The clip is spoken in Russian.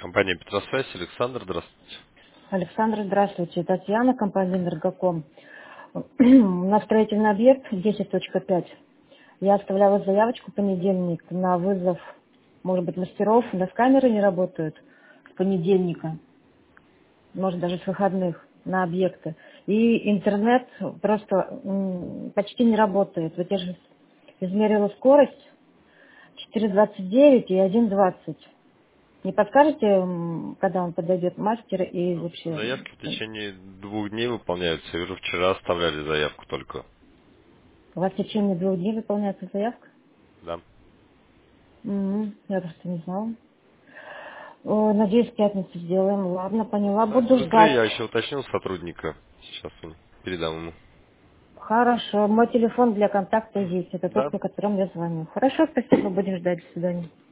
Компания Петросвязь, Александр, здравствуйте. Александр, здравствуйте. Татьяна, компания «Энергоком». На строительный объект 10.5. Я оставляла заявочку в понедельник на вызов, может быть, мастеров. У нас камеры не работают с понедельника, может, даже с выходных на объекты. И интернет просто почти не работает. Вот я же измерила скорость 4,29 и 1,20. Не подскажете, когда он подойдет, мастер, и вообще... Заявки в течение 2 дней выполняются. Я вижу, вчера оставляли заявку только. У вас в течение 2 дней выполняется заявка? Да. Я просто не знала. Надеюсь, в пятницу сделаем. Ладно, поняла. Давайте Буду быстрее, ждать. я еще уточнил сотрудника. Сейчас передам ему. Хорошо. Мой телефон для контакта есть. Это тот, Да. по которому я звоню. Хорошо, спасибо. Будем ждать. До свидания.